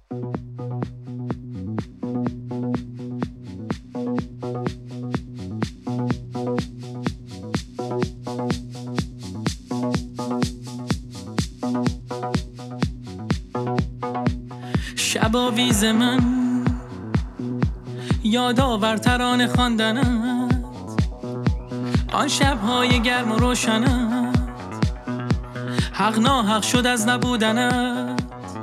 شباویز من یادآور ترانه خواندنت، آن شب‌های گرم و روشنت، حق ناحق شد از نبودنت.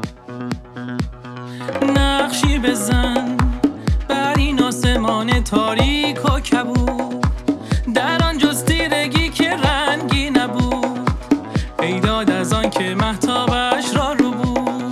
نقشی بزن بر این آسمان تاریک و کبود، در آن جز تیرگی که رنگی نبود، ای داد از آن که مهتابش را رو بود.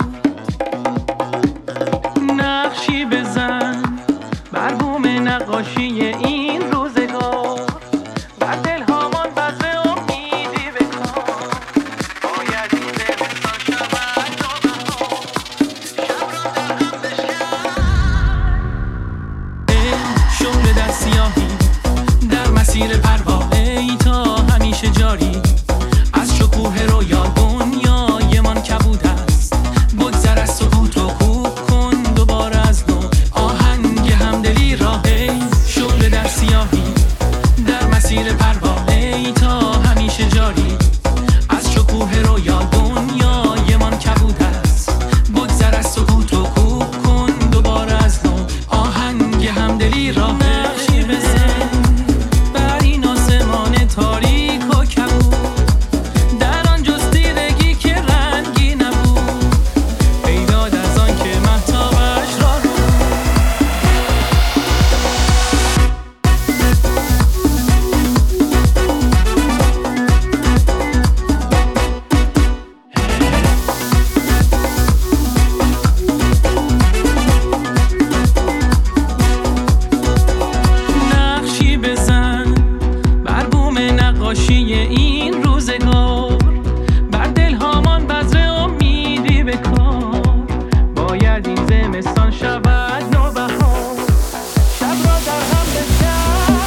نقشی بزن بر بوم نقاشی این روزگار، بر دلهامان بذر امیدی بکار. باید این زمستان شود نوبهار، شب را در هم بشکن. ای شعله در سیاهی در مسیر پروا، ای تا همیشه جاری از شکوه رویا. دنیایمان کبود است، بگذر از سکوت و کوک کن دوباره از نو آهنگ همدلی را. ای شعله در سیاهی در مسیر پروا، ای تا همیشه جاری از شکوه رویا. دنیایمان کبود است، بگذر از سکوت و کوک کن دوباره از نو آهنگ همدلی را. نقشی بزن بر این آسمان تاریک و کبود، در آن جز تیرگی که رنگی نبود، ای داد از آن که مهتابش را رو بود. نقشی بزن بر بوم نقاشی این روزگار، بر دلهامان بذر امیدی بکار. باید این زمستان شود نوبهار، شب را در هم بشکن.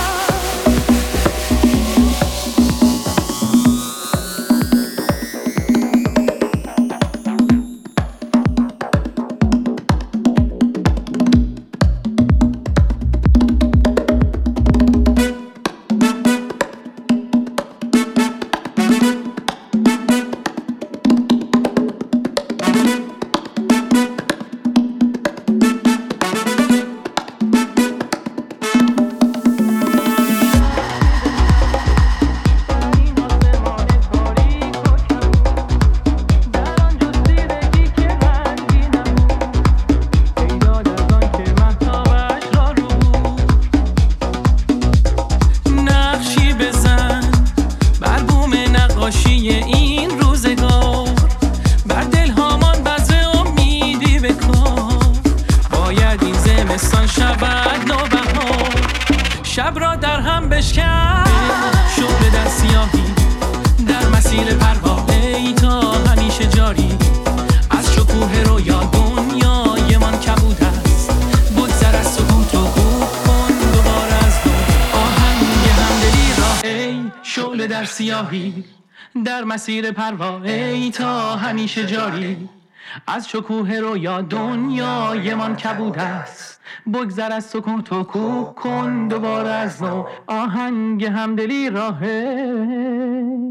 نقشی بزن بر بوم نقاشی این روزگار، بر دلهامان بذر امیدی بکار. باید این زمستان شود نوبهار، شب را در هم بشکن. شعله در سیاهی در مسیر پروا، ای تا همیشه جاری از شکوه رویا. دنیایمان کبود است، بگذر از سکوت و کوک کن دوباره از نو آهنگ همدلی را. ای شعله در سیاهی در مسیر پروا، ای تا همیشه جاری از شکوه رویا. دنیایمان کبود است، بگذر از سکوت و کوک کن دوباره از نو آهنگ همدلی را.